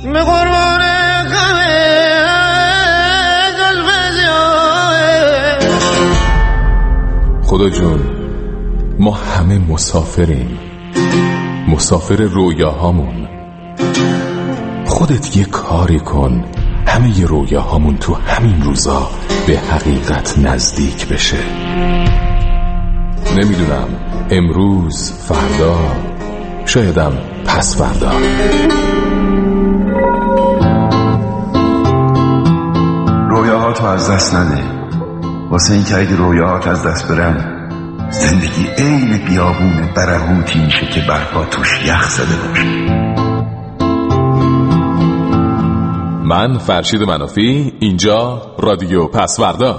به قربان غم زلف زیاد. خدا جون ما همه مسافریم، مسافر رویاهامون. خودت یه کاری کن همه ی رویاهامون تو همین روزا به حقیقت نزدیک بشه. نمیدونم امروز، فردا، شایدم پس فردا. رویاهاتو از دست نده، واسه این که اگه رویاهات از دست برن زندگی عین بیابون برهوتی میشه که برفا توش یخ زده باشه. من فرشید منافی، اینجا رادیو پسوردا.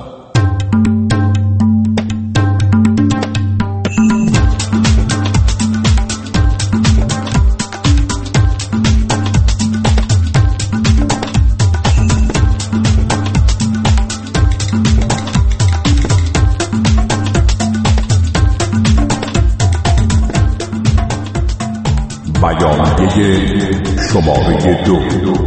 بیانیه شماره 2.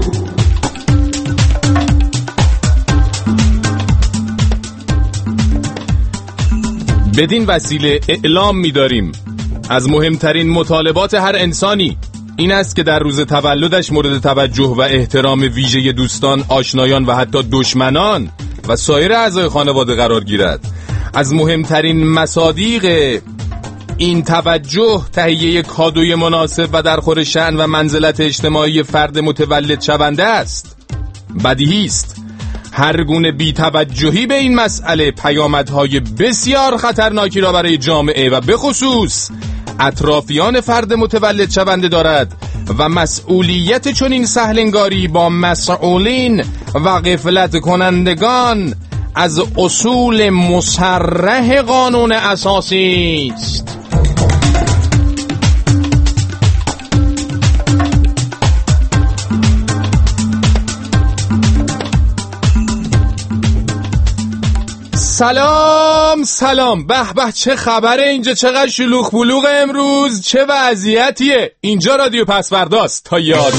بدین وسیله اعلام می‌داریم از مهمترین مطالبات هر انسانی این است که در روز تولدش مورد توجه و احترام ویژه دوستان، آشنایان و حتی دشمنان و سایر اعضای خانواده قرار گیرد. از مهمترین مصادیق این توجه تهیه کادوی مناسب و در خور شأن و منزلت اجتماعی فرد متولد شونده است. بدیهی است هر گونه بی‌توجهی به این مسئله پیامدهای بسیار خطرناکی را برای جامعه و به خصوص اطرافیان فرد متولد شونده دارد و مسئولیت چنین سهلنگاری با مسئولین و غفلت کنندگان از اصول مصرح قانون اساسی است. سلام به به، چه خبره اینجا؟ چقدر شلوغ بلوغ امروز، چه وضعیتیه؟ اینجا رادیو پسورداست تا 11.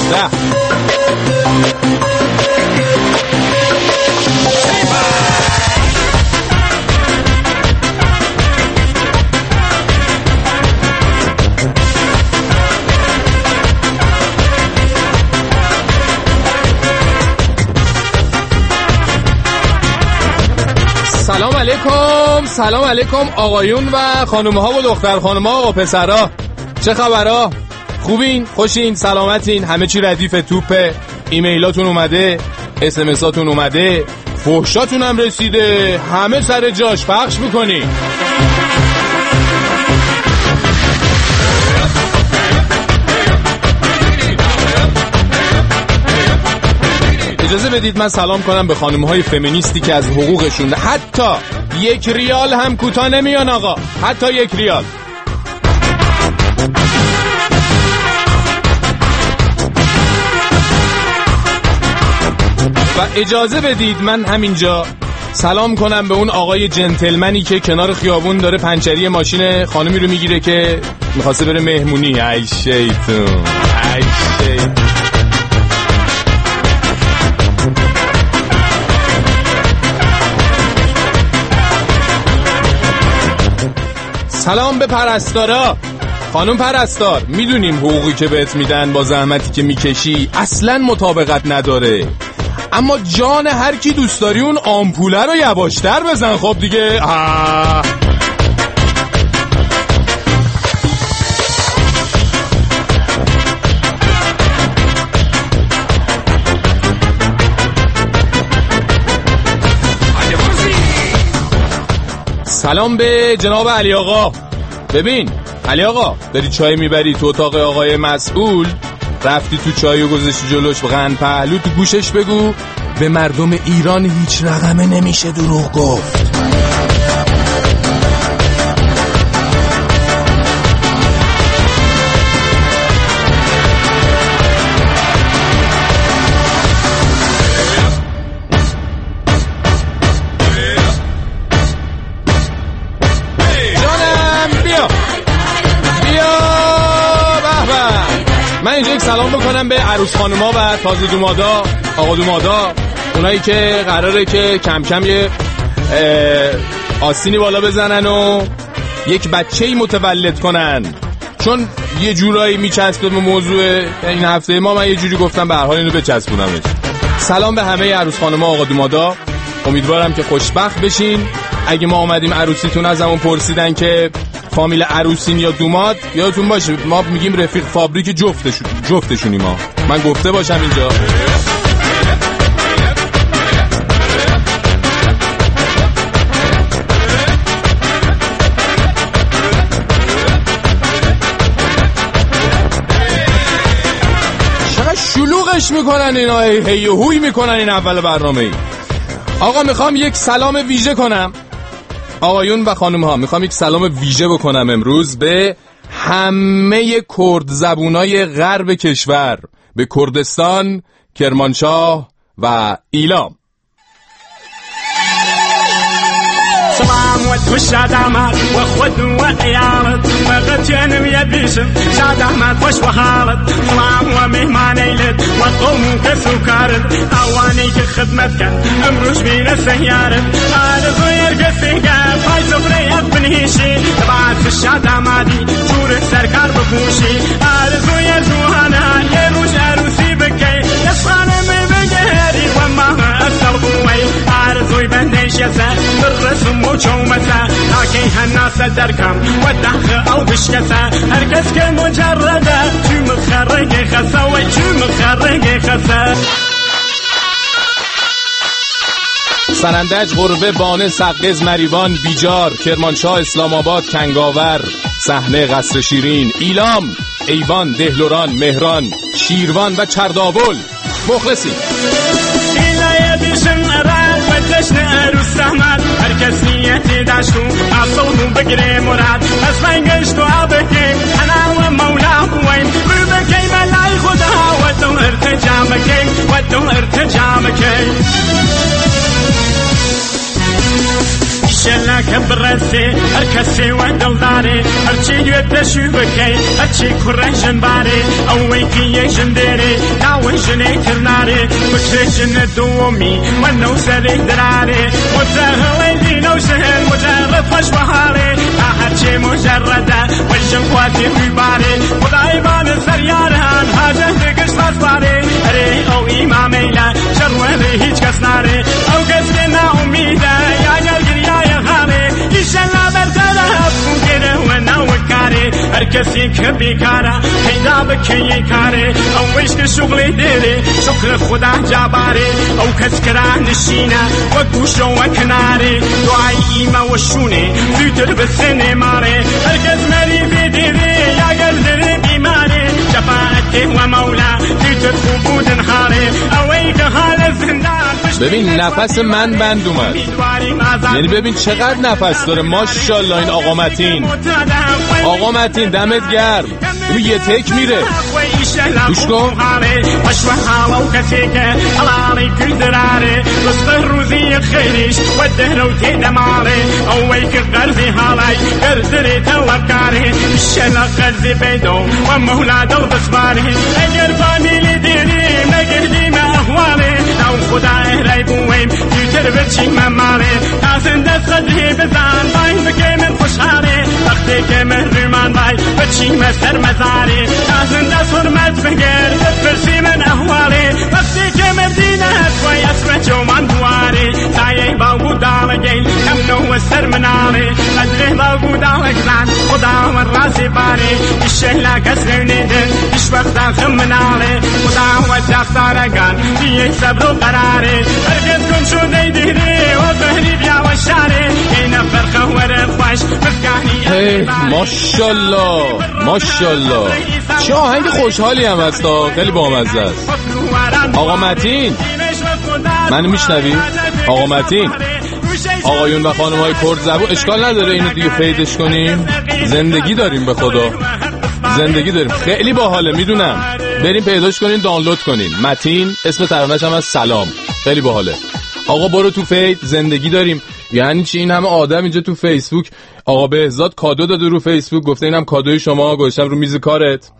سلام علیکم آقایون و خانوم‌ها و دختر خانوم‌ها و پسرها، چه خبرها؟ خوبین؟ خوشین؟ سلامتین؟ همه چی ردیف توپه؟ ایمیلاتون اومده؟ اسمساتون اومده؟ فحشاتون هم رسیده؟ همه سر جاش پخش میکنی؟ اجازه بدید من سلام کنم به خانم‌های فمینیستی که از حقوقشون حتی 1 ریال هم کوتاه نمیان آقا، حتی 1 ریال. و اجازه بدید من همینجا سلام کنم به اون آقای جنتلمنی که کنار خیابون داره پنچری ماشین خانمی رو میگیره که میخواسته بره مهمونی. ای شیطون، ای شیطون. سلام به پرستارا. خانم پرستار، میدونیم حقوقی که بهت میدن با زحمتی که میکشی اصلا مطابقت نداره، اما جان هر کی دوست داری اون آمپوله رو یواشتر بزن. خب دیگه سلام به جناب علی آقا. ببین علی آقا، داری چای میبری تو اتاق آقای مسئول، رفتی تو چای و گذاشتی جلوش قند پهلو، تو گوشش بگو به مردم ایران هیچ رقمه نمیشه دروغ گفت. من اینجا یک سلام بکنم میکنم به عروس خانوما و تازه دومادا، آقا دومادا، اونایی که قراره که کم کم یه آستینی بالا بزنن و یک بچه‌ای متولد کنن، چون یه جورایی میچسبه به موضوع این هفته ما. من یه جوری گفتم به هر حال اینو بچسبونمش. سلام به همه عروس خانوما، آقا دومادا، امیدوارم که خوشبخت بشین. اگه ما اومدیم عروسیتون ازمون پرسیدن که فامیل عروسین یا دوماد، یادتون باشه ما میگیم رفیق فابریک جفتشونی ما. من گفته باشم اینجا. چقدر شلوغش میکنن اینا، هی هوی میکنن این اول برنامه ای. آقا میخوام یک سلام ویژه کنم، آقایون و خانم ها، میخوام یک سلام ویژه بکنم امروز به همه کرد زبونای غرب کشور، به کردستان، کرمانشاه و ایلام. سلام و شاد آمد و خود و عیالت مقتنم یبیشم شاد آمد خوش و حالت. سلام و مهمان ایلت و قوم کسوکارت اوانی که خدمت کن امروز بین سیارت آرزوی گسیگه پای سفریت بنهیشی بعد شاد آمدی جور سرکار بپوشی آرزوی جوهانه یه روز عروسی بکی دستانه می بگهری و ماه اصل بوی آرزوی بندش یزد برسم و چومته تاکی هناس درکم و دخ او بشکته هرکس که مجرده چوم خرگ خسه و چوم خرگ خسه. سنندج، غربه، بانه، سقز، مریوان، بیجار، کرمانشاه، اسلام آباد، کنگاور، صحنه، قصر شیرین، ایلام، ایوان، دهلوران، مهران، شیروان و چرداول. مخلصی ایلای بیشم اراد و جشن عروس احمد هرکس نیتی داشتو اصولو بگیره مراد از فنگشت و آبکیم انا و مولا بویم رو بکی ملای خدا و تو ارتجام کی و تو ارتجام کی شلا كبرسي هركسي ودل داري هرشي يدشو بكي هرشي كرهجن باري اويكي يجن ديري ناوجن اكرناري مكرجن دومي ونو سري دراري متهويني لو سهل مجرد فش بهاري هرشي مجردة وجن قواتي بباري وضايبان سريارهان هاجه دقش باري اري او امامي لا شروه هيج كسناري او كسكنا اميدة يا قلقريا إشلا برتلف مقره ونوكاري هركسي كبيكارا هيدا بكي كاري أو ويشك شغلي ديري شكر خدا جاباري أو كسكرا نشينا وكوشو وكناري دعاي إيما وشوني زيتر بسني ماري هركس مري في ديري يا قلدري بيماري شفاعتي ومولا زيتر خبود نهاري أويك حال الزندان. ببین نفس من بند اومد، یعنی ببین چقدر نفس داره. ماشاءالله این آقا متین دمت گرم. ببین یه تک میره گوش کن. خدای رای بویم دیگر بچی مماره تازن دست قدری بزن باین بکی من خوشحاله وقتی که محرومان بای بچی مسر مزاره تازن دست حرمت بگر بپرسی من احواله وقتی که مردینه توی اسم جومان بواره سایه باگو دالگیل کم نو سر مناره قدره باگو دالگزن خدا و راسی باره اشهلا کسر نیده اش وقتا خم مناره خدا و دختارگان دیگه صبر و قراره هرگز گم شده دیده و بهری بیا و شاره این فرقه ور خوش مسکانی. ماشاءالله ماشاءالله چه آهنگ خوشحالی هم هست، خیلی بامزه است. آقا متین منو میشنوی؟ آقا متین، آقایون و خانم‌های کرد زبون، اشکال نداره اینو دیگه فیدش کنیم؟ زندگی داریم به خدا، زندگی داریم. خیلی باحاله، میدونم. بریم پیداش کنین، دانلود کنین. متین اسم ترانه‌ش هم از سلام، خیلی باحاله. آقا برو تو فید، زندگی داریم. یعنی چی این همه آدم اینجا تو فیسبوک؟ آقا بهزاد کادو داده رو فیسبوک، گفته اینم کادوی شما، گذاشتم رو میز کارت.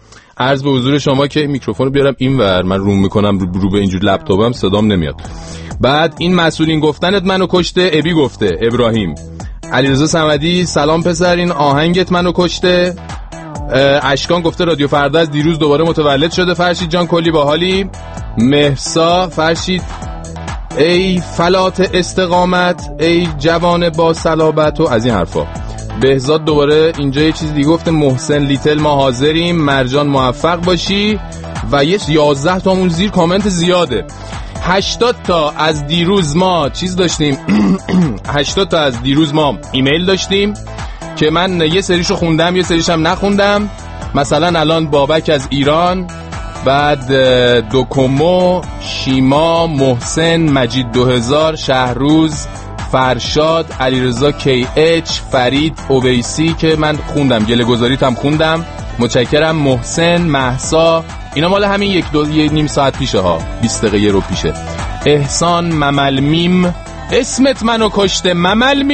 عرض به حضور شما که میکروفون رو بیارم اینور، من روم میکنم رو به اینجور لپتاپم صدام نمیاد. بعد این مسئولین گفتنت منو کشته، ابی گفته، ابراهیم. علیرضا صمدی سلام پسر این آهنگت منو کشته. اشکان گفته رادیو فردا از دیروز دوباره متولد شده. فرشید جان کلی باحالی. مهسا فرشید ای فلات استقامت، ای جوان با صلابت و از این حرفا. بهزاد دوباره اینجا یه چیز دیگه گفته. محسن لیتل ما حاضریم. مرجان موفق باشی. و یه 11 تامون زیر کامنت زیاده. 80 تا از دیروز ما چیز داشتیم 80 تا از دیروز ما ایمیل داشتیم که من یه سریشو خوندم یه سریشم نخوندم. مثلا الان بابک از ایران، بعد دوکومو، شیما، محسن، مجید 2000، شهروز، فرشاد، علیرضا کی اچ، فرید، اویسی که من خوندم، گله گذاریت هم خوندم، متشکرم. محسن، مهسا، اینا مال همین یه نیم ساعت پیشه ها، 20 دقیقه رو پیشه. احسان، ممل میم، اسمت منو کشته، ممل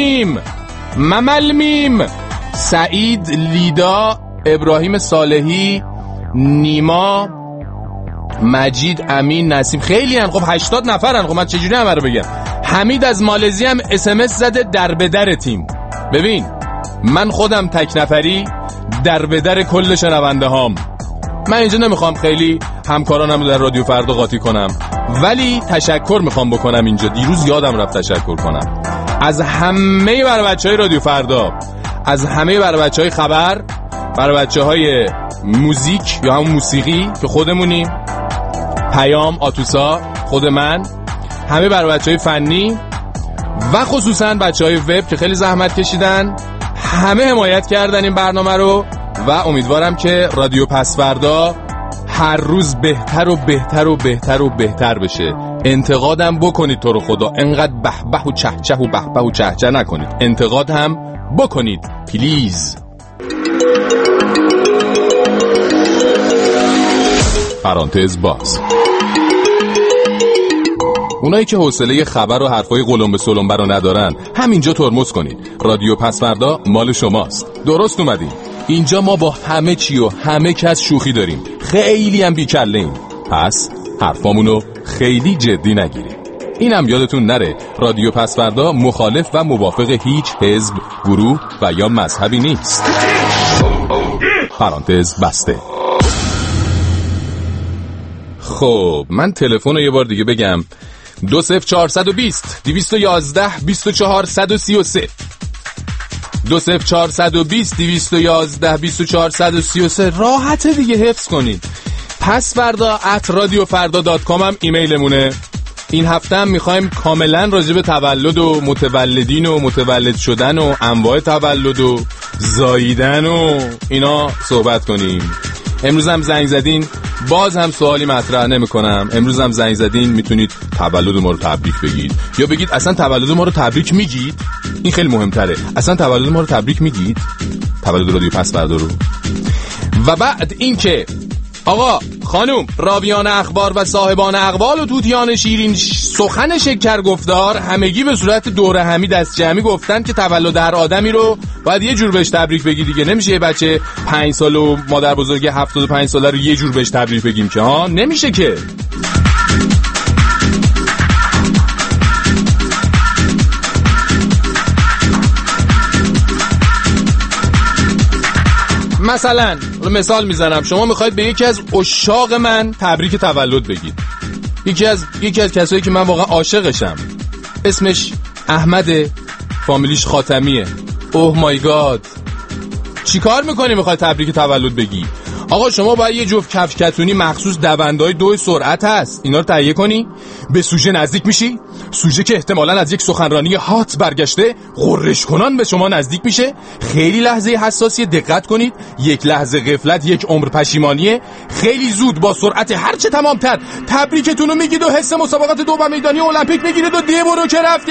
میم. سعید، لیدا، ابراهیم صالحی، نیما، مجید، امین، نسیم، خیلی هن. خب 80 نفرن. خب من چجوری همه رو بگم؟ حمید از مالزی هم SMS زده در به در تیم. ببین من خودم تک نفری در به در کل شنونده هام. من اینجا نمیخوام خیلی همکارانم رو در رادیو فردا قاطی کنم، ولی تشکر میخوام بکنم اینجا. دیروز یادم رفت تشکر کنم از همه برای بچهای رادیو فردا، از همه برای بچهای خبر، برای بچهای موزیک یا هم موسیقی که خودمونیم، پیام، آتوسا، خود من، همه برای بچهای فنی و خصوصا بچهای وب که خیلی زحمت کشیدن، همه حمایت کردن این برنامه رو و امیدوارم که رادیو پسوردا هر روز بهتر و بهتر و بهتر و بهتر بشه. انتقادم بکنید تو رو خدا، انقدر بهبه و چهچه و بهبه و چهچه نکنید، انتقاد هم بکنید پلیز. پرانتز باز. اونایی که حوصله خبر و حرفای قلم به سلم برا ندارن همینجا ترمز کنید. رادیو پسوردا مال شماست. درست اومدین. اینجا ما با همه چی و همه کس شوخی داریم، خیلی هم بیکله ایم، پس حرفامونو خیلی جدی نگیریم. اینم یادتون نره رادیو پسوردا مخالف و موافق هیچ حزب، گروه و یا مذهبی نیست. پرانتز بسته. خب من تلفن رو یه بار دیگه بگم. 20420 211 24133 20420 211 24133. راحته دیگه، حفظ کنید. pasvarda@radiofarda.com هم ایمیلمونه. این هفته هم میخوایم کاملا راجع به تولد و متولدین و متولد شدن و انواع تولد و زاییدن و اینا صحبت کنیم. امروز هم زنگ زدین، باز هم سوالی مطرح نمی کنم. امروز هم زنگ زدین، میتونید تولد ما رو تبریک بگید یا بگید اصلا تولد ما رو تبریک میگید. این خیلی مهمتره، اصلا تولد ما رو تبریک میگید، تولد رادیو پسوردا رو. و بعد این که آقا خانوم راویان اخبار و صاحبان اقوال و توتیان شیرین سخن شکر گفتار همگی به صورت دوره همی دست جمعی گفتن که تولد هر آدمی رو باید یه جور بهش تبریک بگی دیگه. نمیشه یه بچه 5 سال و مادر بزرگ 75 ساله رو یه جور بهش تبریک بگیم که ها، نمیشه که. مثلا مثال میزنم، شما میخواید به یکی از عشاق من تبریک تولد بگید، یکی از کسایی که من واقعا عاشقشم، اسمش احمده، فامیلیش خاتمیه. اوه مای گاد، چی کار میکنی میخوای تبریک تولد بگی؟ آقا شما باید یه جفت کفش کتونی مخصوص دوندهای 2 سرعت هست، اینا رو تهیه کنی، به سوژه نزدیک میشی، سوژه که احتمالاً از یک سخنرانی هات برگشته غرش کنان به شما نزدیک میشه. خیلی لحظه حساسیه، دقت کنید، یک لحظه غفلت یک عمر پشیمانیه. خیلی زود با سرعت هرچه تمامتر تبریکتون رو میگید و حس مسابقات 2 میدانی المپیک میگیرید و دیه برو که رفتی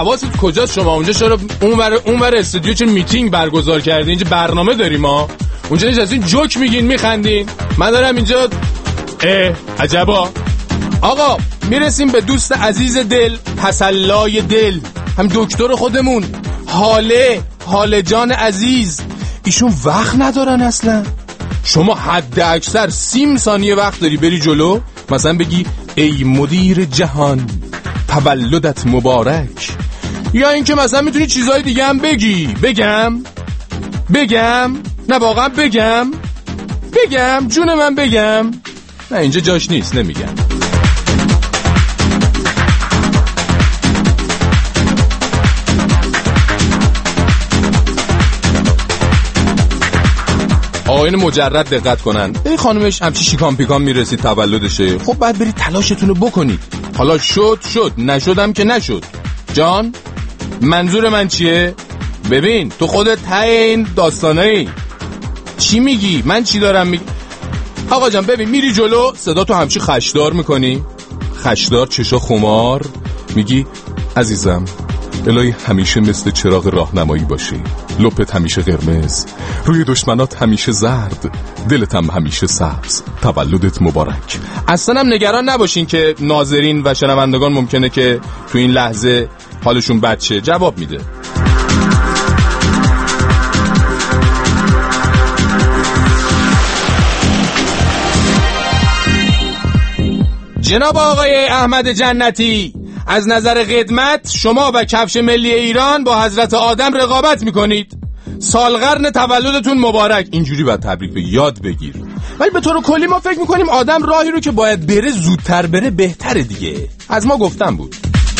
حواست کجاست شما؟ اونجا چرا اونور استودیو چه میتینگ برگزار کردین؟ اینجا برنامه داریم ما. اونجا نشستین جوک میگین میخندین. من دارم اینجا عجبا. آقا میرسیم به دوست عزیز دل، تسلای دل، هم دکتر خودمون، حاله جان عزیز. ایشون وقت ندارن اصلا. شما حد اکثر 30 ثانیه وقت داری بری جلو، مثلا بگی ای مدیر جهان تولدت مبارک، یا اینکه مثلا میتونی چیزای دیگه هم بگی. بگم نه واقعا بگم جون من بگم. نه اینجا جاش نیست، نمیگم. آقایون مجرد دقت کنن. این خانومش همچی شیکان پیکان میرسید تولدشه، خب بعد برید تلاشتون رو بکنید. حالا شد نشدم که نشد. جان منظور من چیه؟ ببین تو خودت ته این داستانایی چی میگی؟ من چی دارم میگی؟ آقا جان ببین میری جلو، صدا تو همچی خشدار میکنی، خشدار چشا خمار، میگی عزیزم الهی همیشه مثل چراغ راهنمایی باشی، لپت همیشه قرمز، روی دشمنات همیشه زرد، دلت هم همیشه سبز، تولدت مبارک. اصلا هم نگران نباشین که ناظرین و شنوندگان ممکنه که تو این لحظه حالشون بد شه. جواب میده. جناب آقای احمد جنتی، از نظر خدمت شما و کفش ملی ایران با حضرت آدم رقابت میکنید. سالقرن تولدتون مبارک. اینجوری باید تبریک به یاد بگیر. ولی به طور کلی ما فکر میکنیم آدم راهی رو که باید بره زودتر بره بهتره دیگه. از ما گفتم بود.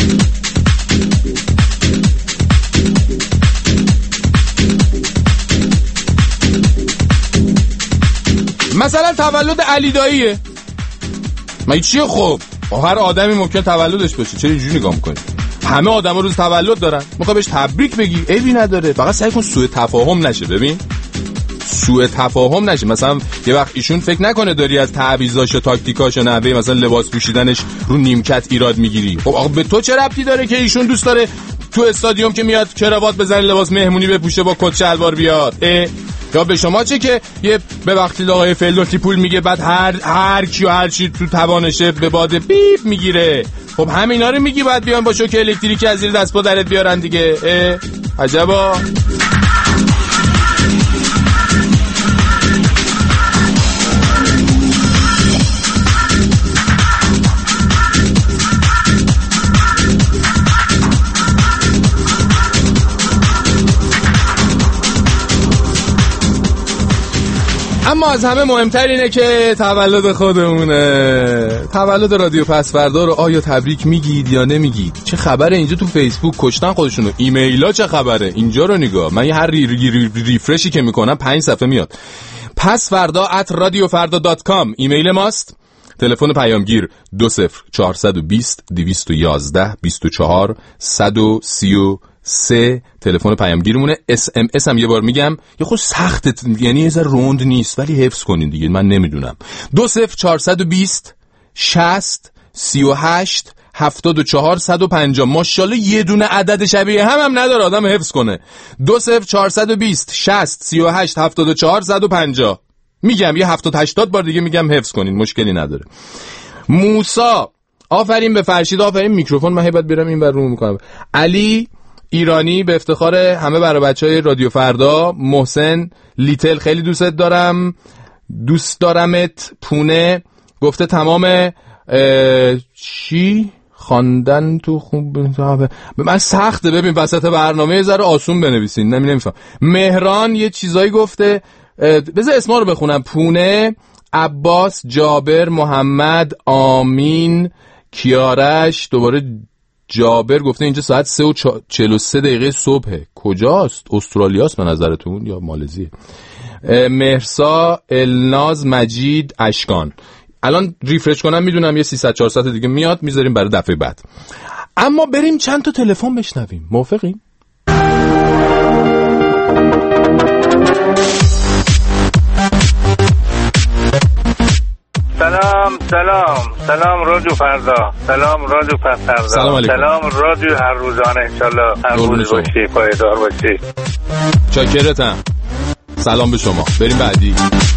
مثلا تولد علی داییه، مگه چیه؟ خب هر آدمی ممکن تولدش باشه، چرا اینجوری نگاه میکنی؟ همه آدما روز تولد دارن، میخوای بهش تبریک بگی، عیبی نداره. فقط سعی کن سوء تفاهم نشه. ببین سوء تفاهم نشه. مثلا یه وقت ایشون فکر نکنه داری از تعویضاش و تاکتیکاش و نحوه مثلا لباس پوشیدنش رو نیمکت ایراد میگیری. خب آقا به تو چه ربطی داره که ایشون دوست داره تو استادیوم که میاد کراوات بزنه، لباس مهمونی بپوشه، با کت شلوار بیاد؟ یا به شما چه که یه به وقتی آقای فلوتی پول میگه، بعد هر کی و هر چی تو توانشه به باد بیپ میگیره. خب همینا رو میگی بعد بیان با شوک الکتریکی از زیر دست پا درت بیارن دیگه. عجبا. اما از همه مهمتر اینه که تولد خودمونه. تولد رادیو پسوردا رو آیا تبریک میگید یا نمیگید؟ چه خبره اینجا تو فیسبوک؟ کشتن خودشونو. ایمیلا چه خبره؟ اینجا رو نگاه. من هر ریفرشی که میکنم 5 صفحه میاد. pasfarda@radiofarda.com ایمیل ماست. تلفن پیامگیر 20420 211 24 133 تلفن پیامگیرمونه. SMS هم یه بار میگم، یه خود سخته، یعنی یه ذره روند نیست ولی حفظ کنین دیگه، من نمیدونم. 20420 60 38 74 150. ماشاءالله یه دونه عدد شبیه هم نداره آدم حفظ کنه. 20420 60 38 74 150. میگم یه 70-80 بار دیگه میگم حفظ کنین، مشکلی نداره. موسا آفرین به فرشید، آفرین. میکروفون من هیبت برم این بر رو میکنم. علی ایرانی به افتخار همه برای بچهای رادیو فردا. محسن لیتل خیلی دوست دارمت. پونه گفته تمام چی خواندن تو خوب من سخته. ببین وسط برنامه ذره آسون بنویسین، نمیفهم. مهران یه چیزایی گفته، بذار اسما رو بخونم. پونه، عباس، جابر، محمد، آمین، کیارش، دوباره جابر گفته اینجا ساعت 3:43 صبحه. کجاست؟ استرالیاست به نظرتون یا مالزیه؟ مهرسا، الناز، مجید، اشکان. الان ریفرش کنم میدونم یه 300-400 دیگه میاد، میذاریم برای دفعه بعد. اما بریم چند تا تلفن بشنویم. موافقین؟ سلام رادیو فردا، سلام رادیو فردا، سلام رادیو هر روزانه، انشالله هر روز باشی، پایدار باشی. چاکرتم. سلام به شما. بریم بعدی.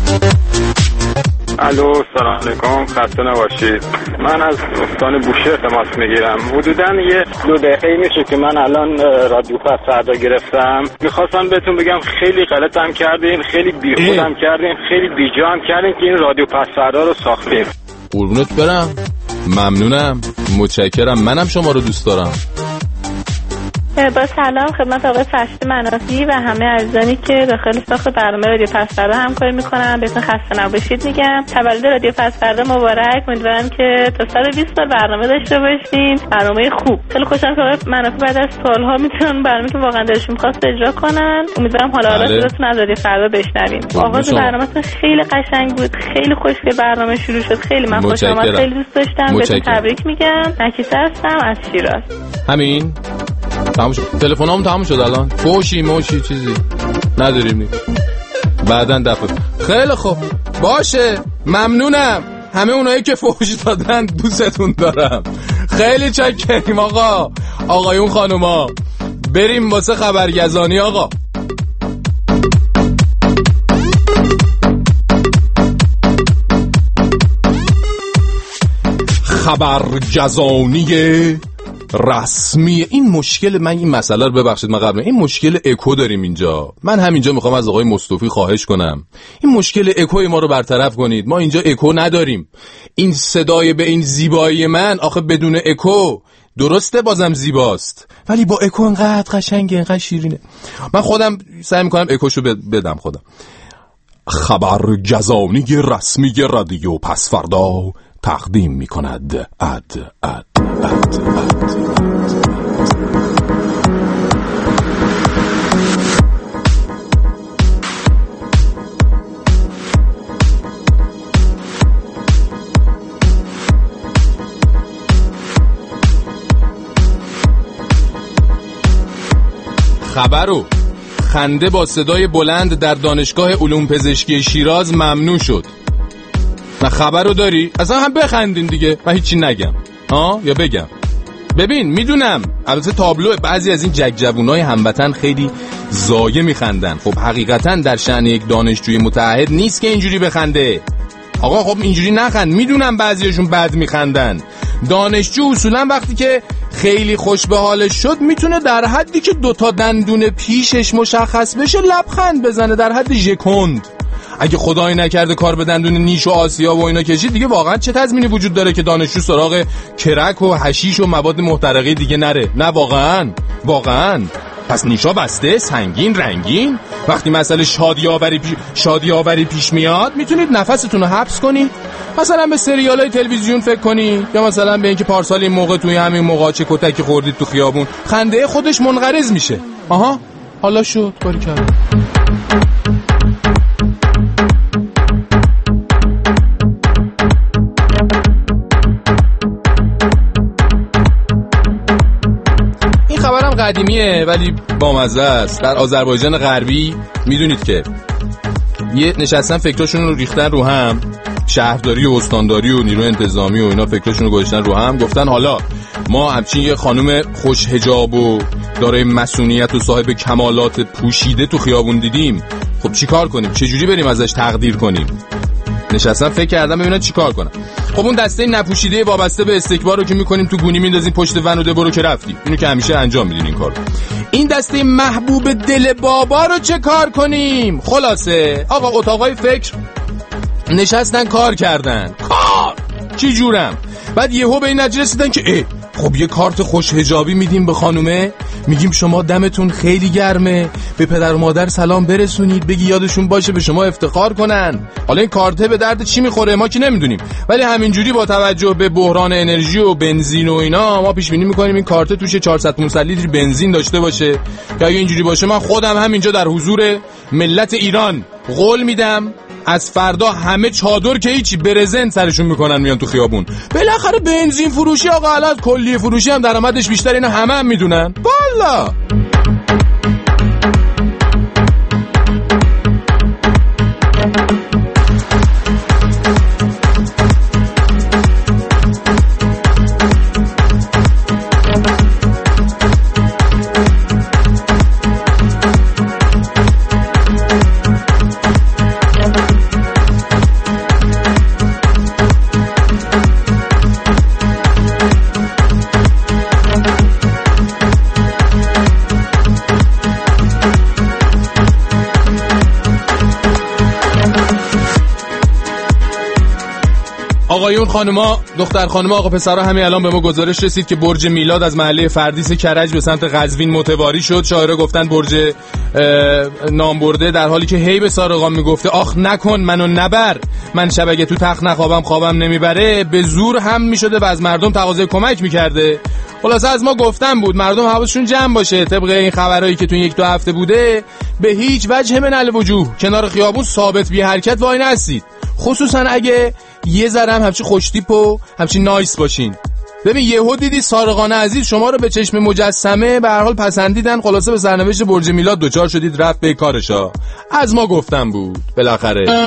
الو، سلام علیکم، خسته نباشید. من از استان بوشهر تماس میگیرم. حدوداً 1-2 دقیقه میشه که من الان رادیو فردا گرفتم. میخواستم بهتون بگم خیلی غلطم کردین، خیلی بیخودم کردین، خیلی بیجا هم کردین که این رادیو فردا رو ساختیم. قربونت برم. ممنونم. متشکرم. منم شما رو دوست دارم. با سلام خدمت آقای فرشید منافی و همه عزیزانی که داخل ساخت برنامه رادیو فردا همکاری میکنن. بهتون خسته نباشید میگم. تولد رادیو فردا مبارک. امیدوارم که تا 120 سال برنامه داشته باشین. برنامه خوب. خیلی خوشحالم که آقای منافی بعد از سالها میتونن برنامه که واقعا دلشون می‌خواست اجرا کنن. امیدوارم حالا صداتون از رادیو فردا بشنویم. آغاز برنامه‌تون خیلی قشنگ بود. خیلی خوشگل برنامه شروع شد. خیلی من خوشحالم. خیلی دوست داشتم. بهتون تبریک میگم. نکیسه هستم از شیراز. همین. تمام شد. تلفنام تمام شد الان. موشی چیزی نداریم. بعدن دفعه. خیلی خوب. باشه. ممنونم. همه اونایی که فوش دادن دوستتون دارم. خیلی چاکریم آقایون خانوما. بریم واسه خبرگزانی آقا. خبرگزانی رسمی. این مشکل من این مسئله رو ببخشید من قبل این مشکل اکو داریم اینجا. من همینجا میخوام از آقای مصطفی خواهش کنم این مشکل اکوی ما رو برطرف کنید. ما اینجا اکو نداریم. این صدای به این زیبایی من آخه بدون اکو درسته بازم زیباست ولی با اکو انقدر قشنگه انقدر شیرینه. من خودم سعی میکنم اکوشو بدم خودم. خبرگزانی رسمی رادیو پس فردا تقدیم میکند خبرو خنده با صدای بلند در دانشگاه علوم پزشکی شیراز ممنوع شد. نه خبرو داری؟ اصلا هم بخندین دیگه. من هیچی نگم یا بگم؟ ببین میدونم البته تابلو بعضی از این جگجوونای هموطن خیلی زایه میخندن. خب حقیقتا در شأن یک دانشجوی متعهد نیست که اینجوری بخنده. آقا خب اینجوری نخند. میدونم بعضیاشون بد میخندن. دانشجو اصولا وقتی که خیلی خوش به حالش شد میتونه در حدی که 2 دندون پیشش مشخص بشه لبخند بزنه، در حد ژکوند. اگه خدایی نکرده کار به دندون نیش و آسیا و اینا کشید دیگه واقعا چه تضمینی وجود داره که دانشجو سراغ کرک و حشیش و مواد محترقه دیگه نره؟ نه واقعا پس نیشا بسته، سنگین، رنگین. وقتی مسئله شادی‌آوری پیش میاد میتونید نفستون رو حبس کنید، مثلا به سریالای تلویزیون فکر کنی، یا مثلا به اینکه پارسال این موقع توی همین موقع چه کتکی خوردید تو خیابون. خنده خودش منقرض میشه. آها حالا شد کاری کرد. قدیمیه ولی بامزه است. در آذربایجان غربی میدونید که یه نشستن فکراشون رو ریختن رو هم، شهرداری و استانداری و نیروی انتظامی و اینا فکراشون رو گذاشتن رو هم، گفتن حالا ما همچین یه خانم خوش حجاب و دارای مسئولیت و صاحب کمالات پوشیده تو خیابون دیدیم، خب چی کار کنیم؟ چجوری بریم ازش تقدیر کنیم؟ نشستم فکر کردم ببینم چی کار کنم. خب اون دسته نپوشیده وابسته به استکبار رو که میکنیم تو گونی میندازیم پشت ون و دبرو که رفتی، اینو که همیشه انجام میدین این کارو. این دسته محبوب دل بابا رو چه کار کنیم؟ خلاصه آقا اتاقای فکر نشستن کار کردن. کار چی جورم؟ بعد یهو به این نتیجه رسیدن که خب یه کارت خوش حجابی میدیم به خانومه، میگیم شما دمتون خیلی گرمه، به پدر و مادر سلام برسونید، بگی یادشون باشه به شما افتخار کنن. حالا این کارته به درد چی میخوره ما که نمیدونیم، ولی همینجوری با توجه به بحران انرژی و بنزین و اینا ما پیش بینی میکنیم این کارته توش 400 لیتر بنزین داشته باشه که اگه اینجوری باشه من خودم همینجا در حضور ملت ایران قول میدم از فردا همه چادر که هیچی برزنت سرشون میکنن میان تو خیابون. بالاخره بنزین فروشی آقا الان کلیه فروشی هم درآمدش بیشتر، اینا همه میدونن. والا آقایون، خانوما، دختر خانوما، آقا پسرها، همین الان به ما گزارش رسید که برج میلاد از محله فردیس کرج به سمت قزوین متواری شد. شاعرها گفتن برج نام برده، در حالی که هی به سارقان میگفته آخ نکن منو نبر، من شب اگه تو تخت نخوابم خوابم نمیبره، به زور هم میشده و از مردم تقاضای کمک میکرده. خلاصه از ما گفتن بود مردم حواسشون جمع باشه، طبق این خبرایی که تو 1-2 هفته بوده به هیچ وجه من الوجوه کنار خیابون ثابت بی حرکت وای نستید، خصوصا اگه یه ذره هم همچین خوشتیپ و همچین نایس باشین. ببین یهو دیدی سارقان عزیز شما رو به چشم مجسمه به هر حال پسندیدن، خلاصه به سرنوشت برج میلاد دوچار شدید، رفت به کارشا. از ما گفتم بود بالاخره.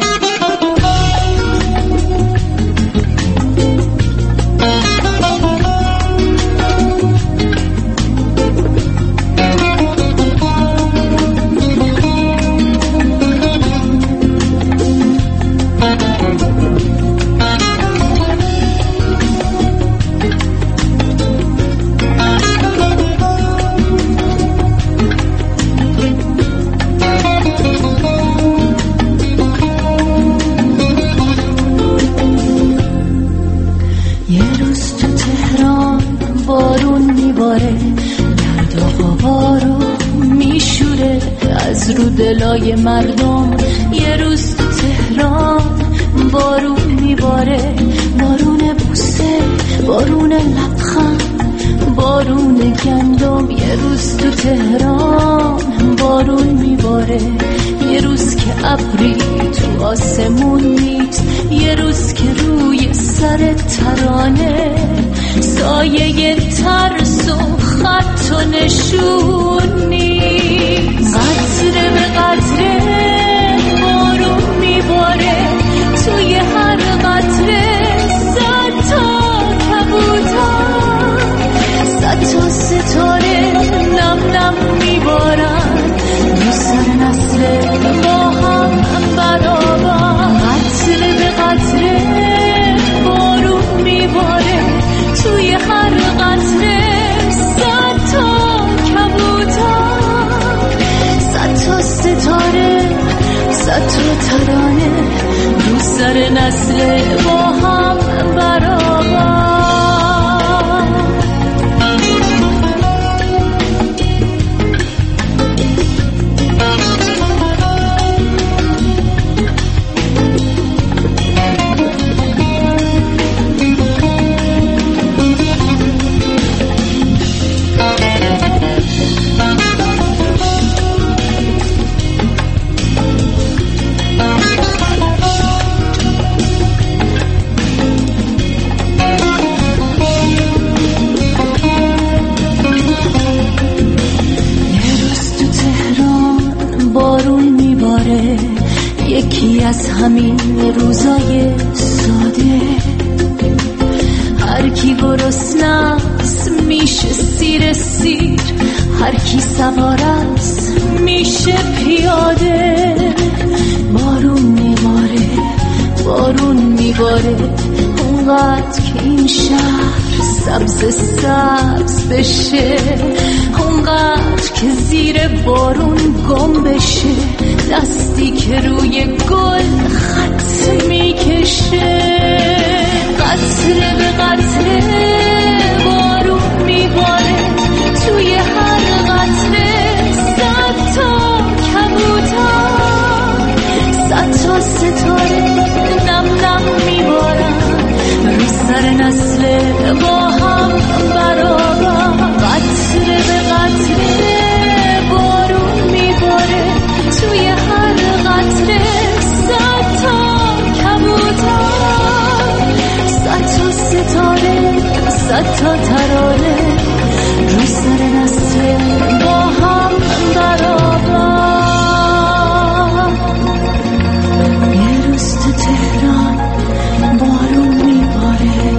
رو دلای مردم یه روز تو تهران بارون میباره، بارون بوسه، بارون لبخند، بارون گندم. یه روز تو تهران بارون میباره، یه روز که ابری تو آسمون نیست، یه روز که روی سر ترانه سایه ترس و خط و نشون نیست. قطره به قطره بارون میباره، توی هر قطره 100 تا کبوتر، 100 تا ستاره نم نم میبارن رو سر نسل با هم برابر. قطره به قطره بارون میباره، توی هر قطره 100 تا کبوتر، 100 تا ستاره، 100 تا ترانه رو سر نسل با هم برابر. یکی از همین روزای ساده، هر کی گرسنه‌ست میشه سیر سیر، هر کی سوار است میشه پیاده. بارون میباره، بارون میباره، اونقدر که این شهر سبز سبز بشه، اونقدر که زیر بارون گم بشه، دستی که روی گل خط میکشه. قطره به قطره بارون میباره، توی هر قطره 100 تا کبوتر، 100 تا ستاره نم نم میبارن رو سر نسل با هم برابر. قطره به قطره بارون میباره، توی هر قطره 100 تا کبوتر، 100 تا ستاره، 100 تا ترانه رو سر نسل با هم برابر. یه روز تو تهران بارون میباره،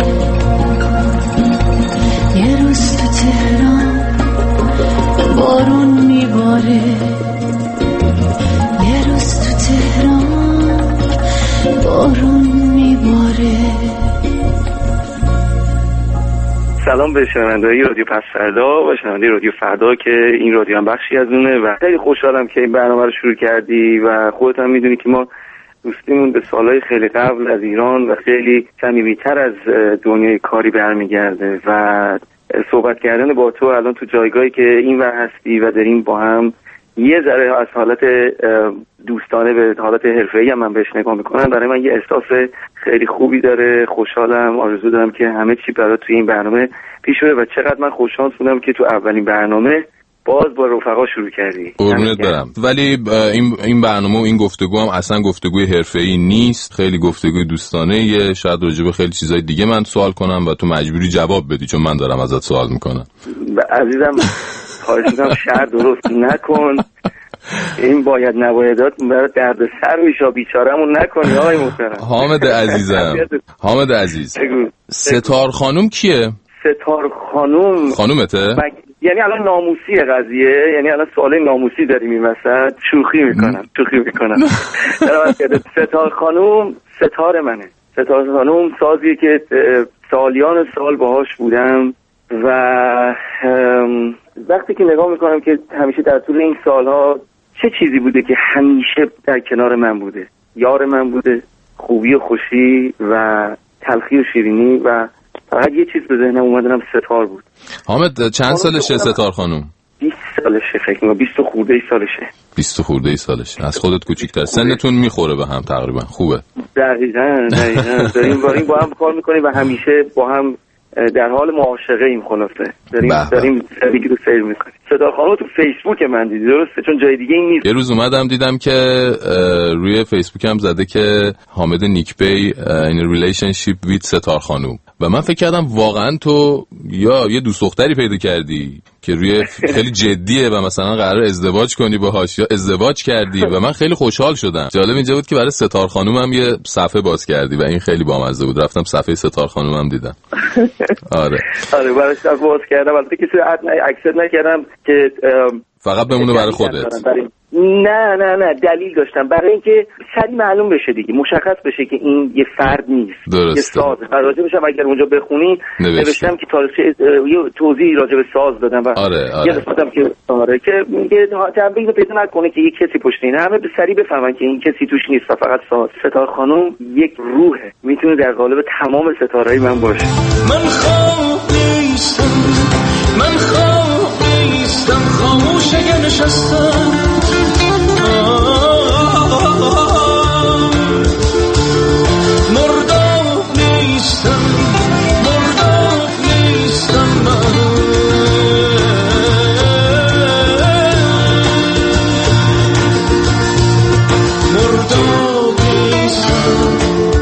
یه روز تو تهران بارون میباره، یه روز تو تهران بارون میباره. سلام به شنونده‌های رادیو پس فردا و شنونده رادیو فردا که این رادیو هم بخشی از اونه و خیلی خوشحالم که این برنامه رو شروع کردی و خودت هم میدونی که ما دوستیمون به سالهای خیلی قبل از ایران و خیلی صمیمیتر از دنیای کاری برمیگرده و صحبت کردن با تو الان تو جایگاهی که این ور هستی و داریم با هم یه ذره از حالت دوستانه به حالت حرفه‌ای هم من بهش نگاه میکنم، برای من یه احساس خیلی خوبی داره. خوشحالم، آرزو دارم که همه چی برای توی این برنامه پیش بره و چقدر من خوشحال شدم که تو اولین برنامه باز با رفقا شروع کردی. قربونت برم. ولی این برنامه و این گفتگو هم اصلا گفتگوی حرفه‌ای نیست، خیلی گفتگوی دوستانه. شاید راجع به خیلی چیزای دیگه من سوال کنم و تو مجبوری جواب بدی چون من دارم ازت سوال میکنم. عزیزم خواهش می‌کنم شر درست نکن، این باید نبایدات برای دردسر میشه، بیچاره‌مون نکنی آقای محترم. حامد عزیزم، حامد عزیز، ستار خانم کیه؟ ستار خانم خانومته؟ یعنی الان ناموسی قضیه، یعنی الان سوال ناموسی داریم این وسط. شوخی میکنم ستار خانم ستار منه. ستار خانم سازیه که سالیان سال باهاش بودم و وقتی که نگاه میکنم که همیشه در طول این سالها چه چیزی بوده که همیشه در کنار من بوده، یار من بوده، خوبی و خوشی و تلخی و شیرینی و فقط یه چیز به ذهنم اومدنم ستار بود. حامد چند سالشه ستار خانم؟ 20 سالشه فکر کنم، 20 خورده ای سالشه. 20 خورده ای سالشه. از خودت کوچیک‌تر. سنتون میخوره به هم تقریبا. خوبه. دقیقاً داریم با هم کار میکنیم و همیشه با هم در حال معاشقه ایم. خلاصه داریم دیگه رو سیر میکنیم. ستار خانم تو فیسبوک من دیدی، درسته؟ چون جای دیگه این نیست. یه روز اومدم دیدم که روی فیسبوک هم زده که حامد نیکبی in relationship with ستار خانم و من فکر کردم واقعا تو یا یه دوست دختری پیدا کردی که روی خیلی جدیه و مثلا قرار ازدواج کنی باهاش یا ازدواج کردی و من خیلی خوشحال شدم. جالب اینجا بود که برای ستار خانم هم یه صفحه باز کردی و این خیلی بامزه بود. رفتم صفحه ستار خانم هم دیدم. آره برای صفحه باز کردم، البته کسی اکسپت نکردم که فقط بمونه برای خودت. نه دلیل داشتم برای اینکه سریع معلوم بشه دیگه، مشخص بشه که این یه فرد نیست. درسته. یه ساز. راجع بشم اگر اونجا بخونی نوشتم که یه توضیح راجع به ساز دادم و یه قسمتم که که میگه تنبیه پیدا نکنه که یه کسی پشت اینه، همه به سریع بفهمن که این کسی توش نیست و فقط ساز. ستار خانم یک روحه، میتونه در قالب تمام ستاره‌ای من باشه. من خواب نیستم خاموش اگه نشستم، مرداب نیستم من، مرداب نیستم.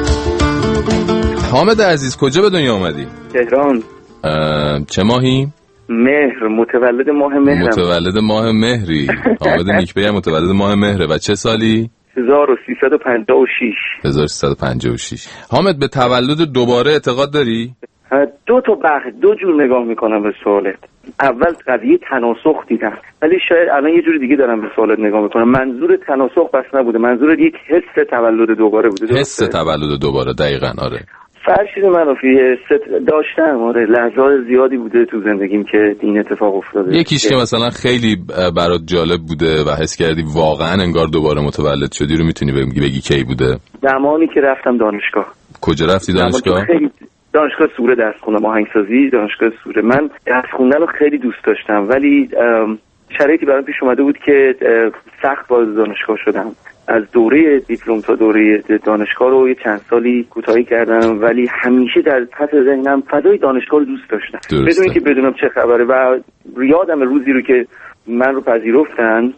حامد عزیز کجا به دنیا آمدی؟ تهران. چه ماهی؟ مهر. متولد ماه مهرم. متولد ماه مهری. حامد نیکبی متولد ماه مهره. و چه سالی؟ 1356. 1356. حامد به تولد دوباره اعتقاد داری؟ دو جور نگاه میکنم به سوالت. اول قضیه تناسخ دیدم، ولی شاید الان یه جوری دیگه دارم به سوالت نگاه میکنم. منظور تناسخ بس نبوده، منظور یک حس تولد دوباره بوده. حس تولد دوباره، دقیقاً. آره. فرشید منافی داشتم. آره، لحظات زیادی بوده تو زندگیم که این اتفاق افتاده. یکیش که مثلا خیلی برات جالب بوده و حس کردی واقعا انگار دوباره متولد شدی رو میتونی بگی کی بوده؟ زمانی که رفتم دانشگاه. کجا رفتی دانشگاه؟ دانشگاه سوره درس خوندم، آهنگسازی. دانشگاه سوره. من درس خوندن رو خیلی دوست داشتم، ولی شرایطی برام پیش اومده بود که سخت وارد دانشگاه شدم. از دوره دیپلم تا دوره دانشگاه رو یه چند سالی کوتاهی کردم، ولی همیشه در پس ذهنم فضای دانشگاه رو دوست داشتم، بدون اینکه بدونم چه خبره. و یادم روزی رو که من رو پذیرفتن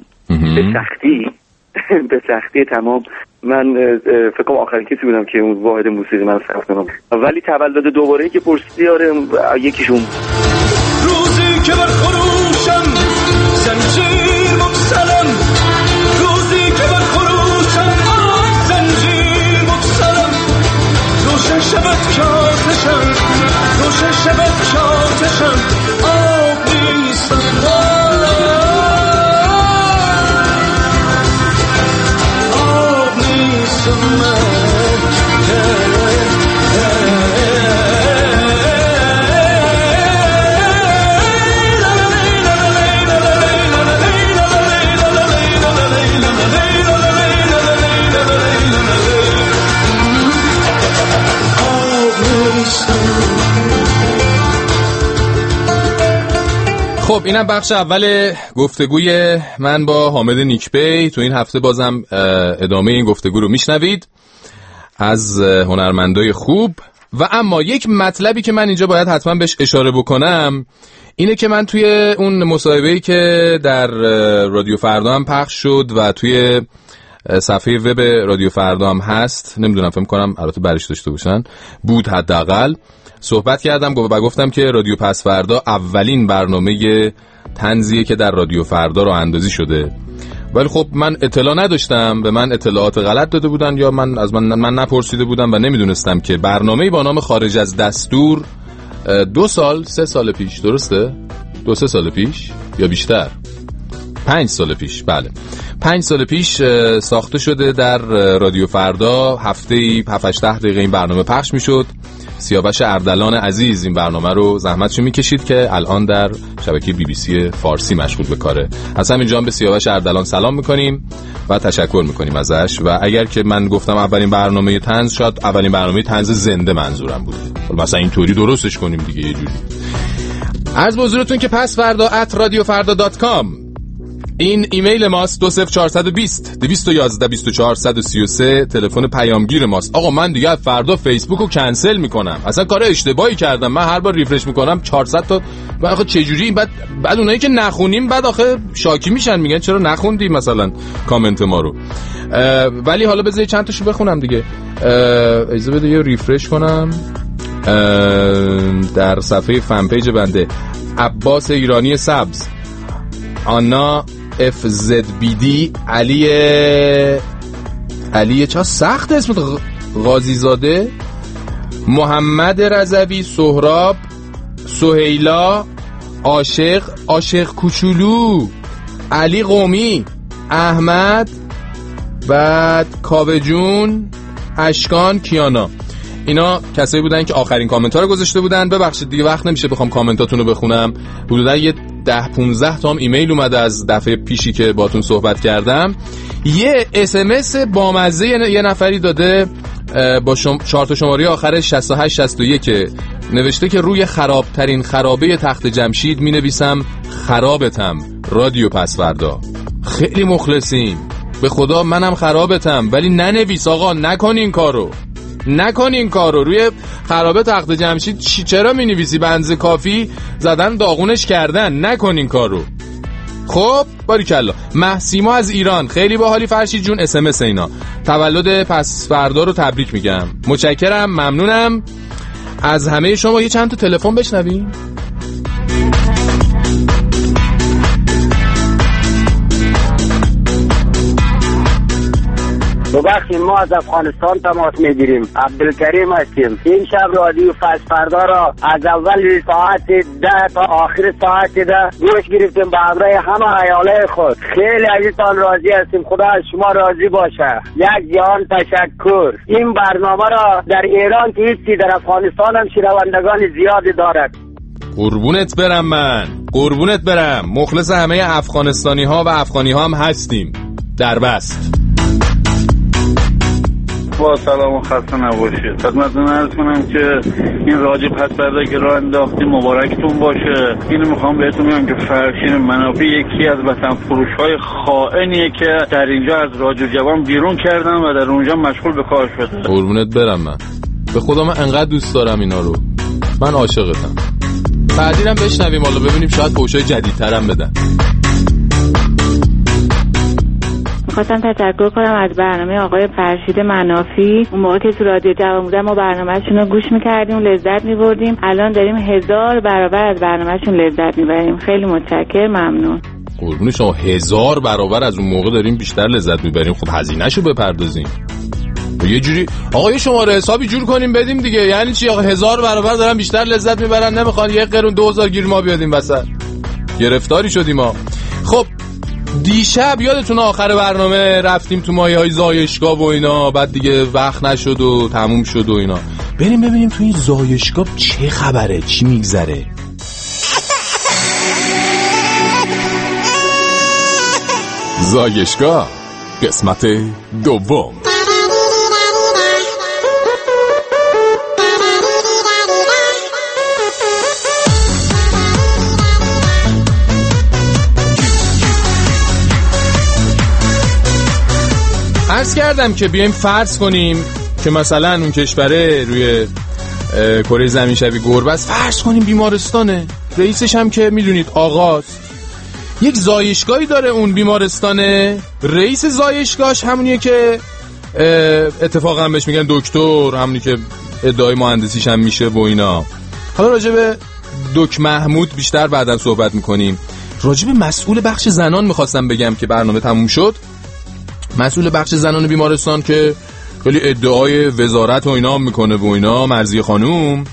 به سختی تمام. من فکر کنم آخرین کسی بودم که اون واحد موسیقی من ثبت کنم. ولی تولد دوباره که پرسیدی، آره یکیشون روزی که بر خروشم زنجیر مبسلم، روزی که بر خروشم زنجیر مبسلم، روشن شبت کاتشم، روشن شبت کاتشم، آب نیستم آب نیستم من. خب اینم بخش اول گفتگوی من با حامد نیکبی. تو این هفته بازم ادامه این گفتگو رو میشنوید از هنرمندای خوب. و اما یک مطلبی که من اینجا باید حتما بهش اشاره بکنم اینه که من توی اون مصاحبه‌ای که در رادیو فردا هم پخش شد و توی صفحه وب رادیو فردا هم هست، نمیدونم فکر کنم البته برش داشته باشن، بود حداقل، صحبت کردم و گفتم که رادیو پس فردا اولین برنامه طنزیه که در رادیو فردا راه اندازی شده. ولی خب من اطلاع نداشتم، به من اطلاعات غلط داده بودن یا من نپرسیده بودم و نمیدونستم که برنامه‌ای با نام خارج از دستور 3 سال پیش، درسته؟ 2-3 سال پیش یا بیشتر؟ 5 سال پیش، بله 5 سال پیش ساخته شده در رادیو فردا. هفته‌ای 7-8 دقیقه این برنامه پخش میشد. سیاوش اردلان عزیز این برنامه رو زحمتشو میکشید که الان در شبکه BBC فارسی مشغول به کاره. از همینجا به سیاوش اردلان سلام میکنیم و تشکر میکنیم ازش. و اگر که من گفتم اولین برنامه طنز، شاید اولین برنامه طنز زنده منظورم بوده، مثلا اینطوری درستش کنیم دیگه یه جوری. عرض به حضورتون که پس فردا @radiofarda.com این ایمیل ماست، 20420 211 24 133 تلفن پیامگیر ماست. آقا من دیگه فردا فیسبوک رو کنسل میکنم، اصلا کار اشتباهی کردم. من هر بار ریفرش میکنم 400 تا. آخه چجوری بعد اونایی که نخونیم بعد آخه شاکی میشن، میگن چرا نخوندی مثلا کامنت ما رو. ولی حالا بذاری چند تاشو بخونم دیگه. اجازه بده یه ریفرش کنم. در صفحه فن پیج بنده عباس ایرانی سبز، آنا FZBD، علی چه سخت اسمت، غازی زاده، محمد رضوی، سهراب، سهیلا، عاشق کوچولو، علی قومی، احمد، بعد کاوجون، اشکان، کیانا. اینا کسایی بودن که آخرین کامنت ها رو گذاشته بودن. ببخشید دیگه وقت نمیشه بخوام کامنتاتون رو بخونم. حدودا یه 10-15 تا هم ایمیل اومده از دفعه پیشی که باتون صحبت کردم. یه SMS بامزه یه نفری داده با 4 تا شماره آخر 6861 که نوشته که روی خرابترین خرابه تخت جمشید می نویسم خرابتم رادیو پس فردا. خیلی مخلصیم، به خدا منم خرابتم، ولی ننویس آقا، نکن این کارو. روی خرابه تخت جمشید چرا می نویسی؟ بنز کافی زدن داغونش کردن. نکن این کارو. خب باریکلا. محسیما از ایران، خیلی باحالی فرشید جون، SMS اینا. تولد پس فردا رو تبریک میگم. متشکرم، ممنونم از همه شما. یه چند تا تلفن بشنویم. ببخشید ما از افغانستان تماس میگیریم، عبدالکریم هستیم. این شب رادیو پس فردا را از اول ساعت 10 تا آخر ساعت 10 گوش گرفتیم به همراه همه عیاله خود. خیلی ازتان راضی هستیم، خدا از شما راضی باشه. یک جهان تشکر. این برنامه را در ایران که هیچی، در افغانستان هم شنوندگان زیادی دارد. قربونت برم. مخلص همه افغانستانی ها و افغانی ها هم هستیم. در بست. با سلام و خسته نباشید. خدمتتون عرض کنم که این رادیو پس فردا که راه انداختی مبارکتون باشه. اینو میخوام بهتون بگم که فرشین منافی یکی از وطن فروش‌های خائنیه که در اینجا از رادیو جوان بیرون کردن و در اونجا مشغول به کار شده. قربونت برم. من به خدا من انقدر دوست دارم اینا رو، من عاشقتم. بعدیرم بشنویم حالا ببینیم شاید پوشای جدیدترم بدن. خواستم تشکر کنم از برنامه آقای فرشید منافی. اون موقع که تو رادیو جوان بودن ما برنامه‌شون رو گوش می‌کردیم، لذت می‌بردیم. الان داریم 1000 برابر از برنامه‌شون لذت می‌بریم. خیلی متشکرم، ممنون. قربون شما. 1000 برابر از اون موقع داریم بیشتر لذت می‌بریم. خب هزینه‌شو بپردازیم. یه جوری آقا یه شماره حسابی جور کنیم بدیم دیگه. یعنی چی آقا 1000 برابر دارن بیشتر لذت می‌برن، نمیخوان یه قرون 2000 گیر ما بیادیم وسط. گرفتاری شدیم ما. خب دیشب یادتونه آخر برنامه رفتیم تو مایه‌های زایشگاه و اینا، بعد دیگه وقت نشد و تموم شد و اینا. بریم ببینیم تو این زایشگاه چه خبره، چی میگذره. زایشگاه قسمت دوم. عرض کردم که بیایم فرض کنیم که مثلا اون کشوره روی کره زمین شبیه گربه است، فرض کنیم بیمارستانه، رئیسش هم که میدونید آقاست، یک زایشگاهی داره اون بیمارستانه، رئیس زایشگاهش همونیه که اتفاقا بهش میگن دکتر، همونی که ادعای مهندسیش هم میشه و اینا. حالا راجع به دک محمود بیشتر بعداً صحبت میکنیم. راجع به مسئول بخش زنان میخواستم بگم که برنامه تموم شد. مسئول بخش زنان بیمارستان که خیلی ادعای وزارت و اینا میکنه و اینا، مرضی خانوم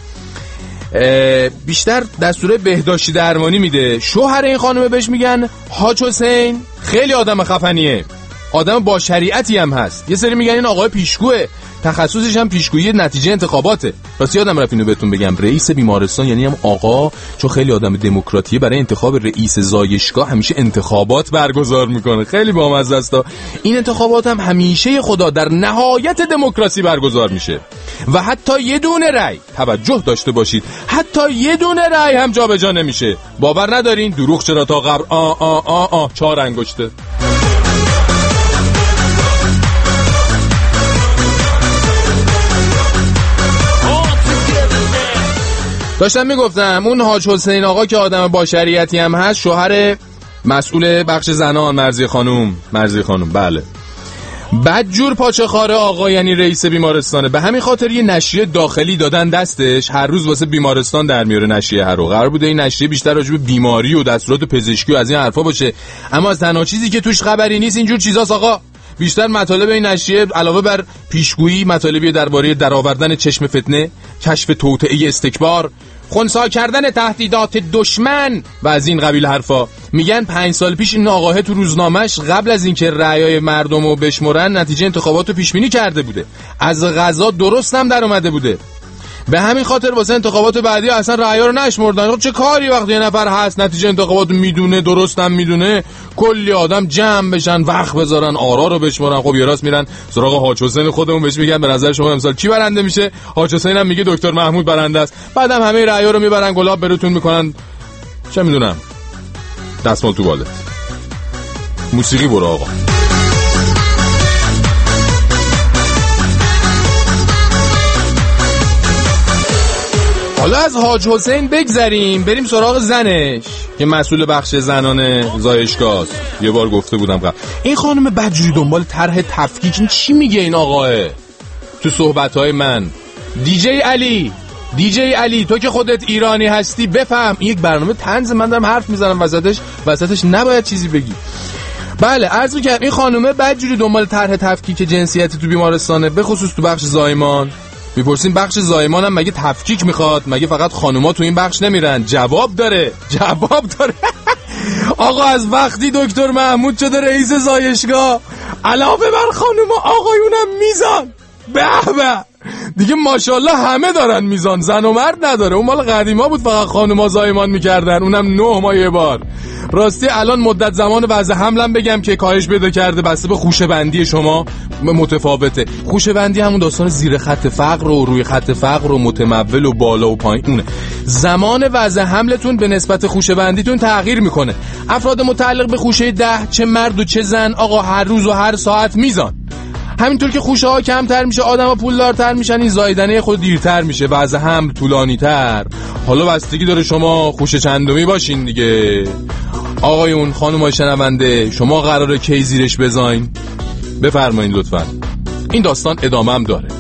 بیشتر دستور بهداشتی درمانی میده. شوهر این خانومه بهش میگن حاج حسین، خیلی آدم خفنیه، آدم با شریعتی هم هست. یه سری میگن این آقای پیشگوه، تخصصش هم پیشگویی نتیجه انتخاباته. راستی یادم رفت اینو بهتون بگم، رئیس بیمارستان یعنی هم آقا، چون خیلی آدم دموکراتیه، برای انتخاب رئیس زایشگاه همیشه انتخابات برگزار میکنه. خیلی بامزه است. این انتخابات هم همیشه خدا در نهایت دموکراسی برگزار میشه و حتی یه دونه رأی، توجه داشته باشید، حتی یه دونه رأی هم جابجا نمیشه. باور ندارین؟ دروغ چرا تا قبر 4 انگشته. داشتم میگفتم اون حاج حسین آقا که آدم با شریعتی هم هست، شوهر مسئول بخش زنان مرضی خانوم. بله، بدجور پاچه خاره آقا یعنی رئیس بیمارستانه. به همین خاطر یه نشریه داخلی دادن دستش، هر روز واسه بیمارستان در میاره نشریه هر رو. قرار بوده این نشریه بیشتر راجع به بیماری و دستورات پزشکی و از این حرفا باشه، اما از تنها چیزی که توش خبری نیست اینجور چیزاست آقا. بیشتر مطالب این نشریه علاوه بر پیشگویی مطالبی درباره درآوردن چشم فتنه، کشف توطئه استکبار، خنثی کردن تهدیدات دشمن و از این قبیل حرفا. میگن 5 سال پیش این آقاه تو روزنامه‌اش قبل از اینکه رأیای مردم رو بشمرن نتیجه انتخابات رو پیش بینی کرده بوده، از قضا درست هم در اومده بوده. به همین خاطر واسه انتخابات بعدی اصلا رأی‌ها رو نشمردن. چه کاری وقتی یه نفر هست نتیجه انتخابات میدونه، درست هم میدونه، کلی آدم جمع بشن وقت بذارن آرا رو بشمرن. خب یه راست میرن سراغ حاج حسین خودمون، بهش میگن به نظر شما امسال کی برنده میشه؟ حاج حسین هم میگه دکتر محمود برنده است. بعدم همه رأی‌ها رو میبرن گلاب براتون میکنن، چه میدونم، دستمال تو بالت، موسیقی برو آقا. حالا از حاج حسین بگذریم بریم سراغ زنش که مسئول بخش زنان زایشگاه است. یه بار گفته بودم قبل این خانم بدجوری دنبال طرح تفکیک. این چی میگه این آقاه تو صحبت‌های من؟ دیجی علی تو که خودت ایرانی هستی بفهم، این یک برنامه طنز، من دارم حرف میزنم وسطش نباید چیزی بگی. بله عرض می‌کردم این خانم بدجوری دنبال طرح تفکیک جنسیتی تو بیمارستانه، به خصوص تو بخش زایمان. میپرسیم بخش زایمان هم مگه تفکیک میخواد؟ مگه فقط خانوما تو این بخش نمیرن؟ جواب داره آقا از وقتی دکتر محمود شده رئیس زایشگاه علاوه بر خانوما آقایونم میزان. به دیگه ماشاءالله همه دارن میزان، زن و مرد نداره. اون مال قدیما بود فقط خانوما زایمان میکردن، اونم 9 ماه یه بار. راستی الان مدت زمان وضع حملم بگم که کاهش پیدا کرده بسته به خوشه‌بندی شما متفاوته. خوشه‌بندی همون داستان زیر خط فقر و روی خط فقر و متمول و بالا و پایینه. زمان وضع حملتون به نسبت خوشه‌بندیتون تغییر میکنه. افراد متعلق به خوشه 10 چه مرد و چه زن آقا هر روز و هر ساعت میزان. همینطور که خوشه ها کمتر میشه آدم‌ها پولدارتر میشن، این زایدنه خود دیرتر میشه، وضع حمل طولانی‌تر. حالا بستگی داره شما خوشه چندمی باشین دیگه. آقایون خانم‌های شنونده شما قراره کی زیرش بزاین؟ بفرمایید لطفاً. این داستان ادامه هم داره.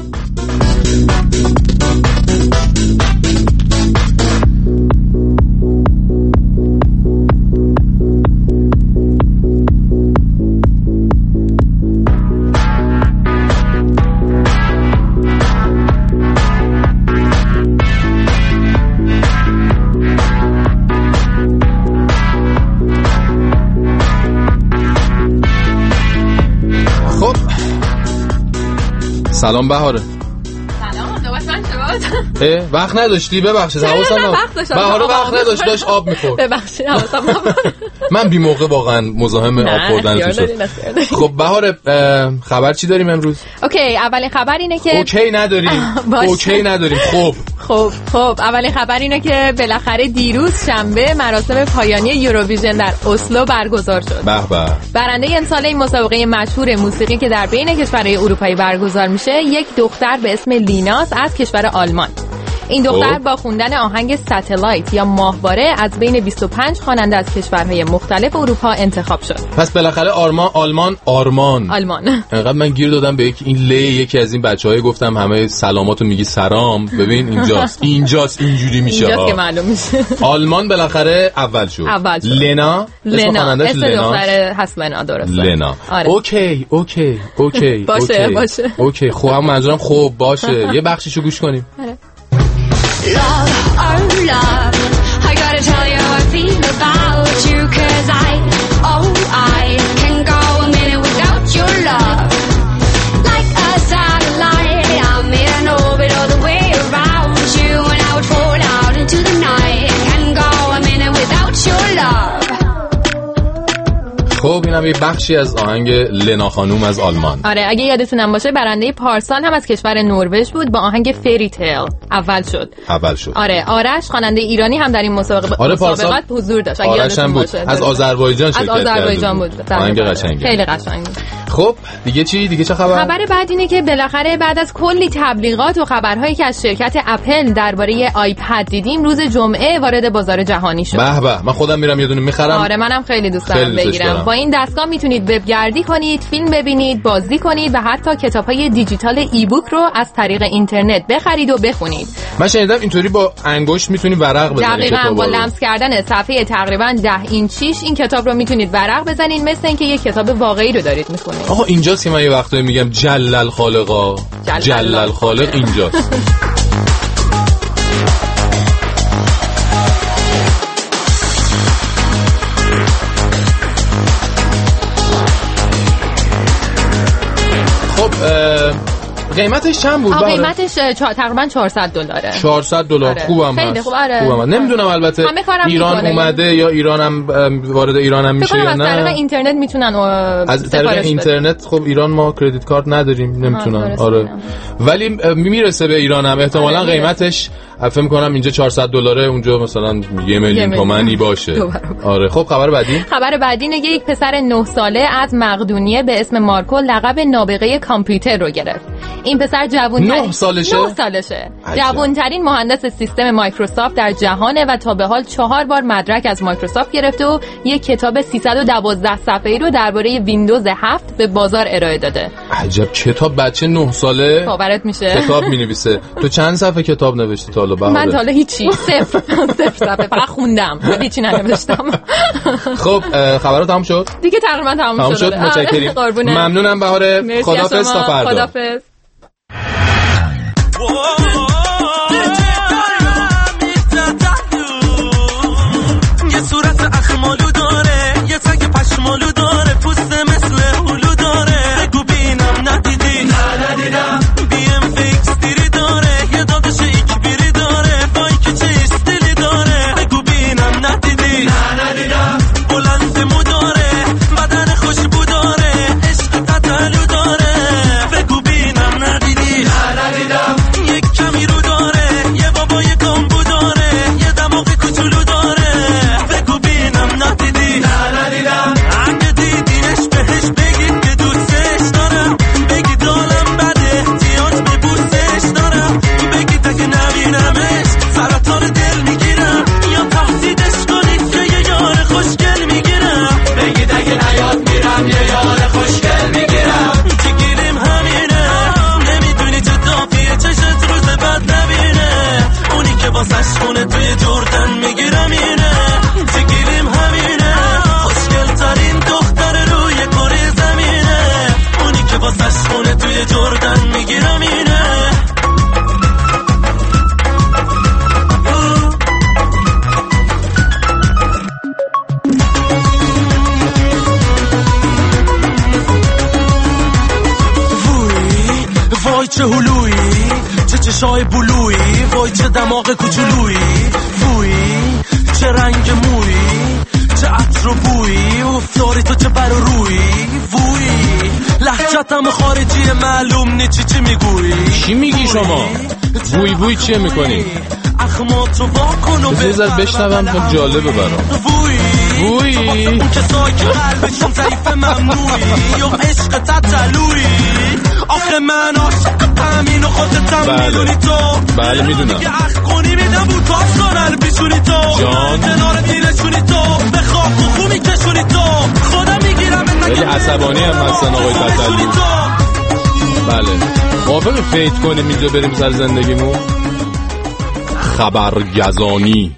سلام بهاره. سلام، نوبت من شد. وقت نداشتی؟ ببخشید حواسم نبود. بهار وقت نداشت، داشت آب می‌خورد. ببخشید حواسم نبود. من بی موقع واقعا مزاحم آب خوردن شد. خب بهار خبر چی داریم امروز؟ اوکی، اولین خبر اینه که اوکی نداریم. خب اولین خبر اینه که بالاخره دیروز شنبه مراسم پایانی یوروویژن در اسلو برگزار شد. به به. برنده امسال این مسابقه مشهور موسیقی که در بین کشورهای اروپایی برگزار میشه یک دختر به اسم لیناس از کشور آلمان. این دختر با خوندن آهنگ ساتلایت یا ماهواره از بین 25 خواننده از کشورهای مختلف اروپا انتخاب شد. پس بالاخره آلمان انقدر من گیر دادم به این یکی از این بچهای گفتم همه سلاماتو میگی سلام. ببین اینجاست اینجوری میشه. اینجاست که معلوم میشه. آلمان بالاخره اول شد. لنا اسم دختر هست لنا، درسته. لنا. آره. اوکی باشه. خب هم منظورم خوب باشه. یه بخشیشو گوش کنیم. Love, oh love, I gotta tell you how I feel about you, 'cause I can go a minute without your love. Like a satellite, I'm in orbit all the way around you, and I would fall out into the night. Can go a minute without your love. خب اینم یه بخشی از آهنگ لنا خانوم از آلمان. آره، اگه یادتونم باشه برنده پارسال هم از کشور نروژ بود، با آهنگ فری تیل اول شد. آره، آرش خواننده ایرانی هم در این مسابقات حضور داشت. اگه یادتون باشه از آذربایجان شرکت کرد. از آذربایجان بود. آهنگ قشنگه. خیلی قشنگ بود. خب دیگه چه خبر؟ خبر بعد اینه که بالاخره بعد از کلی تبلیغات و خبرهایی که از شرکت اپل درباره آیپد دیدیم، روز جمعه وارد بازار جهانی شد. به من خودم میرم یه دونه میخرم. آره، منم خیلی دوست دارم بگیرم. با این دستگاه میتونید وبگردی کنید، فیلم ببینید، بازی کنید و حتی کتاب‌های دیجیتال ای بوک رو از طریق اینترنت بخرید و بخونید. من شنیدم اینطوری با انگشت میتونید ورق بزنید. دقیقاً با لمس کردن صفحه تقریباً 10 اینچیش این کتاب رو میتونید ورق بزنید، مثل اینکه یک کتاب واقعی رو دارید میخونید. آها اینجاست که من یه وقتایی میگم جلل خالق اینجاست. خب قیمتش چند بود؟ قیمتش تقریبا $400. $400 خوبم هست. خیلی خوب. آره. نمیدونم البته ایران اومده یا ایرانم وارد ایرانم میشه یا نه. از طریق اینترنت میتونن از طریق اینترنت. خب ایران ما کردیت کارت نداریم، نمیتونن. آره ولی میرسه به ایرانم احتمالاً. قیمتش فکر می‌کنم اینجا $400، اونجا مثلا 1,000,000 تومانی باشه. آره خب خبر بعدی اینه یک پسر 9 ساله از مقدونیه به اسم مارکو لقب نابغه کامپیوتر رو گرفت. این پسر جوان‌ترین 9 سالشه. جوان‌ترین مهندس سیستم مایکروسافت در جهانه و تا به حال 4 بار مدرک از مایکروسافت گرفته و یک کتاب 312 صفحه‌ای رو درباره ویندوز 7 به بازار ارائه داده. عجب کتاب، بچه 9 ساله باورت میشه کتاب می‌نویسه. تو چند صفحه کتاب نوشتی تا حالا؟ من تا حالا هیچی، صفر صفحه فقط خوندم، هیچی ننوشتم. خب خبرات تموم شد؟ دیگه تقریبا تموم شد. متشکرم. ممنونم بهار. خدافظ تا فردا. خدافظ. یه صورت اخمالو داره، یه تک پشمالو داره، پوست مثل هلو داره. بگو بینم ندیدی؟ نه ندیدم. بیم فیکس دیری داره، یه دادش ایکبیری داره، بایک چه استیلی داره. بگو بینم ندیدی؟ نه ندیدم. بلند مو داره، بدن خوشبو داره، عشق قتلو داره. بگو بینم ندیدی؟ نه ندیدم. یک کمی رو داره، یه بابای گامبو داره، یه دماغ کوچولو داره. بگو بینم ندیدی؟ نه ندیدم. اگه دیدینش بهش بگید که دوستش دارم، بگید حالم بده زیاد به بوسش دارم، بگید اگه نبینمش سرطان دل میگیرم، یا تحصیدش کنید که یه یار خوشگل میگیرم، بگید اگه نیاد میرم یه یار خوشگل میگیرم. چگیریم همینه، نمیدونی چه دافیه، چشت روز بد نبینه، اونی که واسش خونه توی جردن میگیرم اینه. چگیریم همینه، خوشگل ترین دختر روی کره زمینه، اونی که واسش خونه توی جردن میگیرم اینه. وای چه هلویی، چه چشای بلویی، وای چه دماغ کوچولویی، ووی چه رنگ مویی، چه عطر و بویی، افتاری تو چه بر و رویی، ووی لهجتم خارجی معلوم نی چی میگویی. چی میگی شما؟ ووی ووی چیه میکنی؟ اخماتو واکن و بذار بشنوم تا جالبه برام. ووی که ساک قلبشون ضعیف ممنوعی یا عشق تطلویی. آخه من عاشق همین و خودتم میدونی تو. بله میدونم. یه اخ کنی میدم بود تا سانر پیشونی تو جان کنار دیرشونی تو به خواب خوخو میکشونی تو خودم میگیرم خیلی عصبانی هم هستن آقای تطلی. بله موافقی فیت کنیم اینجا بریم سر زندگیمون. خبرگزانی.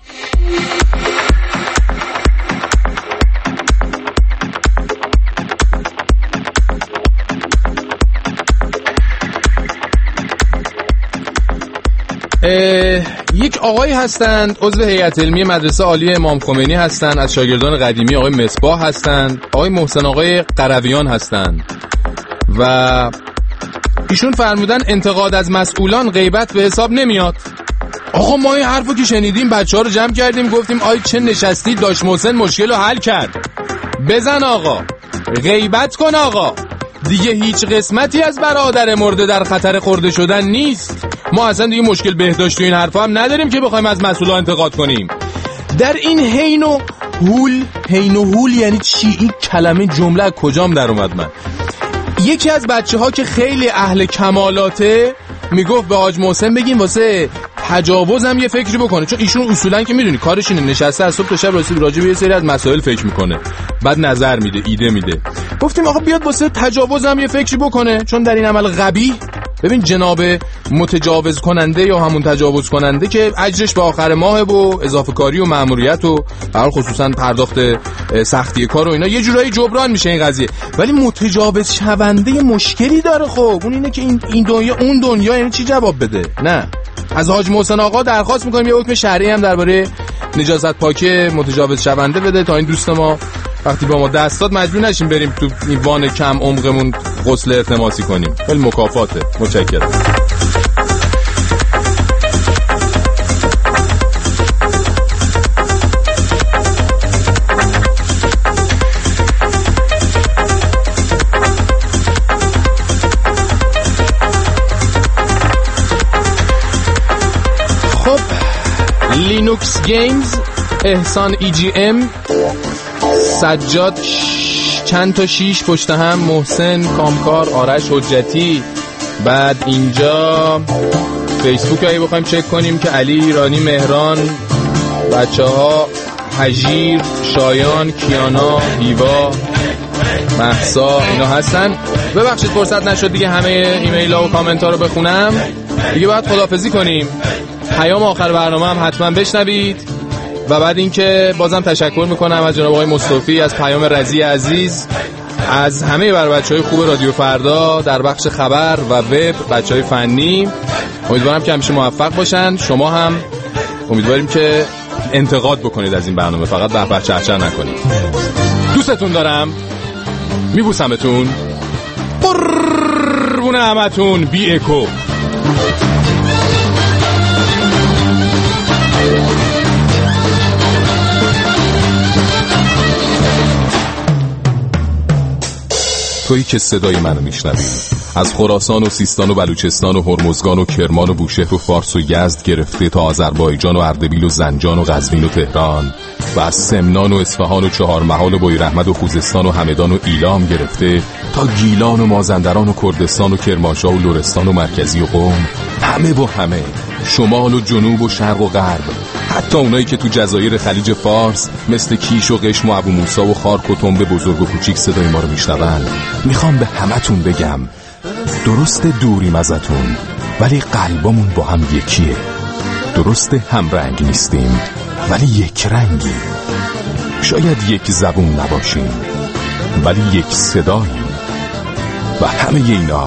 یک آقایی هستند عضو هیئت علمی مدرسه عالی امام خمینی هستند، از شاگردان قدیمی آقای مصباح هستند، آقای محسن آقای قرویان هستند و ایشون فرمودن انتقاد از مسئولان غیبت به حساب نمیاد. آقا ما این حرفو که شنیدیم بچه‌ها رو جمع کردیم گفتیم آی چه نشستی داش محسن مشکل رو حل کرد. بزن آقا، غیبت کن آقا، دیگه هیچ قسمتی از برادر مرده در خطر خورده شدن نیست. ما اصلا دیگه مشکل بهداشت و این حرفا هم نداریم که بخوایم از مسئولان انتقاد کنیم. در این حین و هول یعنی چی؟ این کلمه جمله کجام در اومد؟ من یکی از بچه‌ها که خیلی اهل کمالاته میگفت به حاج محسن بگیم واسه تجاوز هم یه فکری بکنه، چون ایشون اصولا که میدونی کارش اینه نشسته از صبح تا شب راجع به یه سری از مسائل فکر میکنه، بعد نظر میده، ایده میده. گفتیم آقا بیاد واسه تجاوز هم یه فکری بکنه، چون در این عمل قبیح ببین جناب متجاوز کننده یا همون تجاوز کننده که اجرش به آخر ماه و اضافه کاری و مأموریت و برای خصوصا پرداخت سختی کار و اینا یه جورایی جبران میشه این قضیه، ولی متجاوز شونده مشکلی داره. خب اون اینه که این دنیا اون دنیا یعنی چی جواب بده؟ نه از حاج محسن آقا درخواست میکنیم یه حکم شرعی هم درباره نجاست پاکی متجاوز شونده بده تا این دوست ما وقتی با ما دست داد مجبور نشیم بریم تو این وان کم عمقمون غسل التماسی کنیم. خیلی مکافاته. متشکرم. خب لینوکس گیمز، احسان EGM، سجاد چند تا 6 پشت هم، محسن کامکار، آرش حجتی. بعد اینجا فیسبوک اگه بخوایم چک کنیم که علی ایرانی مهران، بچه ها حجیر، شایان، کیانا، هیوا، محسا اینا هستن. ببخشید فرصت نشد دیگه همه ایمیل ها و کامنت ها رو بخونم دیگه، باید خداحافظی کنیم. پیام آخر برنامه هم حتما بشنوید و بعد اینکه بازم تشکر میکنم از جناب آقای مصطفی، از پیام رضی عزیز، از همه بچهای خوب رادیو فردا در بخش خبر و وب، بچهای فنی. امیدوارم که همیشه موفق باشن. شما هم امیدواریم که انتقاد بکنید از این برنامه، فقط به چهچه نکنید. دوستتون دارم، میبوسمتون، قربون همتون، بی اکو. تویی که صدای منو میشنوی، از خراسان و سیستان و بلوچستان و هرمزگان و کرمان و بوشهر و فارس و یزد گرفته تا آذربایجان و اردبیل و زنجان و قزوین و تهران و از سمنان و اصفهان و چهارمحال و بویراحمد و خوزستان و همدان و ایلام گرفته تا گیلان و مازندران و کردستان و کرمانشاه و لرستان و مرکزی و قم، همه و همه، شمال و جنوب و شرق و غرب، حتی اونایی که تو جزایر خلیج فارس مثل کیش و قشم و ابو موسی و خارک و تنبه بزرگ و کوچیک صدای ما رو میشنون، میخوام به همتون بگم درست دوریم ازتون ولی قلبمون با هم یکیه. درست هم رنگ نیستیم ولی یک رنگیم. شاید یک زبون نباشیم ولی یک صداییم. و همه اینا،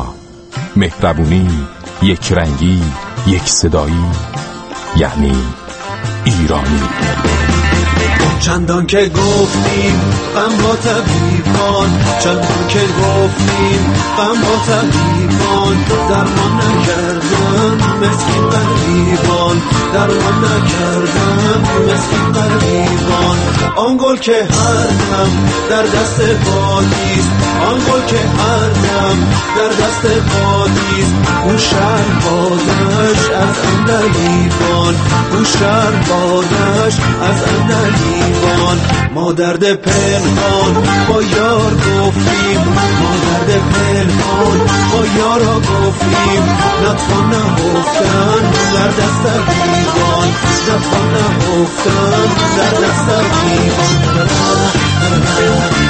مهربونی، یک رنگی، یک صدایی، یعنی ایرانی. چندان که گفتیم غم با طبیبان، چندان که گفتیم غم با طبیبان، درمان نکردن مسکین غریبان، درمان نکردن مسکین غریبان. آن گل که هر دم در دست بادیست، آن گل که هر دم در دست بادیست، اون شهر بادش از اندلیبان، اون شهر بادش از اندلیبان. ما درد پنهان با یار گفتیم، ما درد پنهان با یارا گفتیم، نتوان نهفتن در دست دیوان، نتوان نهفتن در دست دیوان.